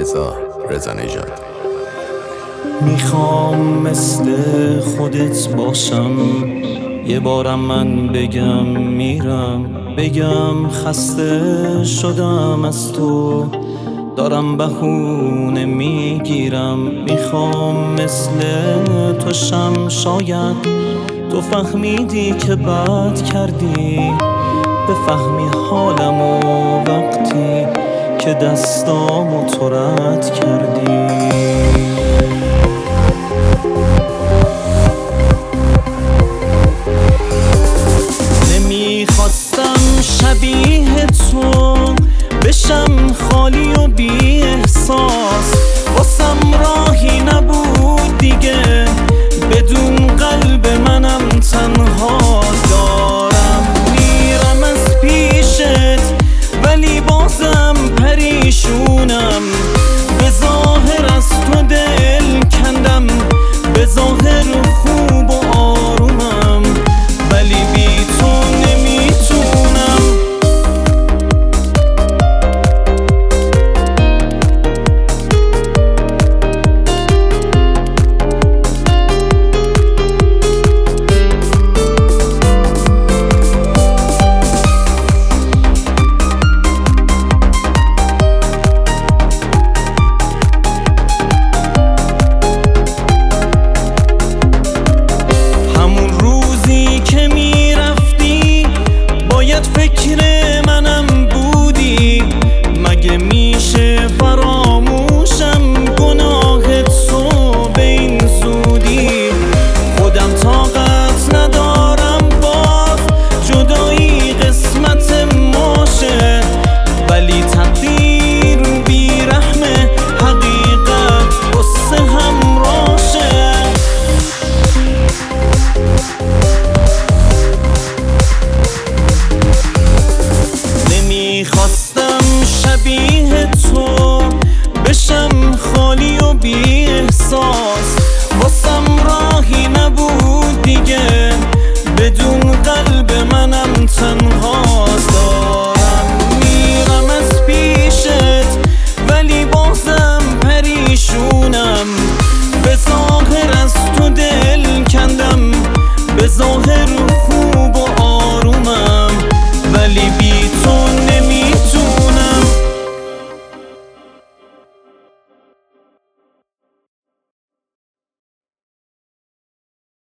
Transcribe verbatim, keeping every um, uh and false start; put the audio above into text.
رضا رضا نژاد. میخوام مثل خودت باشم، یه بارم من بگم میرم، بگم خسته شدم از تو، دارم بهونه میگیرم. میخوام مثل تو شم، شاید تو فهمیدی که بد کردی، بفهمی حالمو وقتی که دستامو تو رد کردی.